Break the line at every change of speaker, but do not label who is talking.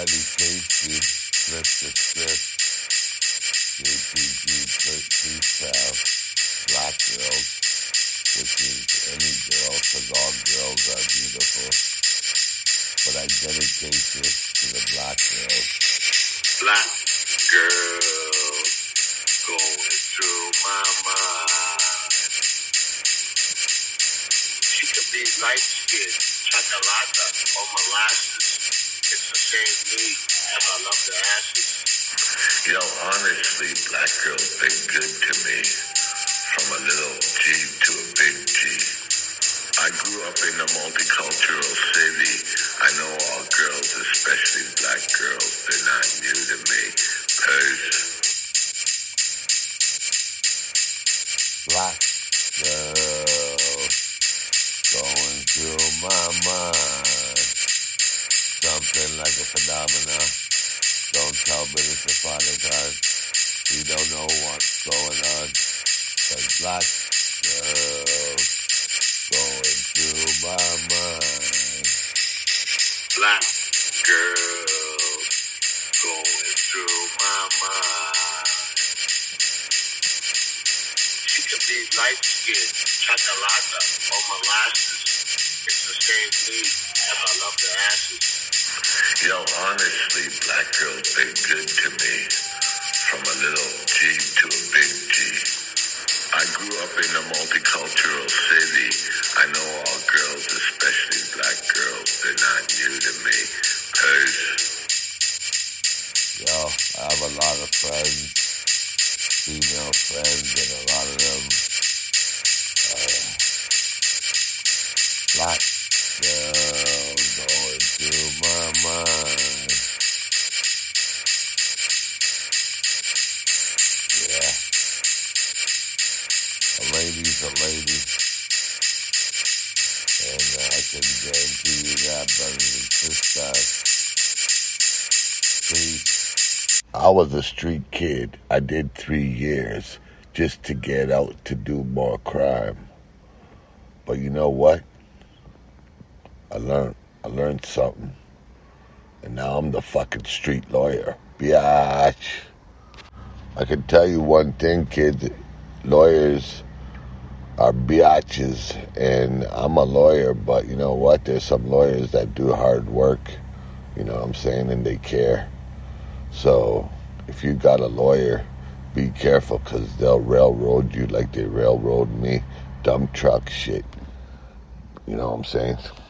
Johnny Casey, flip the script, JPG, freestyle, black girls, which is any girl, cause all girls are beautiful. But I dedicate this to the black girls.
Black girl going through my mind. She could be light-skinned, chocolate, or molasses. It's the same me, and I love the ashes. Yo, honestly, black girls been good to me. From a little G to a big G. I grew up in a multicultural city. I know all girls, especially black girls, they're not new to me.
Black girls going through my mind. Something like a phenomenon. Don't tell me it's a phenomenon. You don't know what's going on. Cause black girls going through my mind.
Black girls going through my mind. She could be light-skinned, chocolate, or molasses. It's the same me, and I love the ashes. Yo, honestly, black girls been good to me. From a little G to a big G. I grew up in a multicultural city. I know all girls, especially black girls, they're not new to me.
Yo, I have a lot of friends, female friends, and a lot of them black girls going through my mind. Yeah. A lady's a lady. And I can guarantee you that, brothers and sisters. Peace. I was a street kid. I did 3 years just to get out to do more crime. But you know what? I learned something. And now I'm the fucking street lawyer. Biatch. I can tell you one thing, kids. Lawyers are biatches, and I'm a lawyer, but you know what? There's some lawyers that do hard work, you know what I'm saying, and they care. So if you got a lawyer, be careful, because they'll railroad you like they railroad me. Dump truck shit. You know what I'm saying?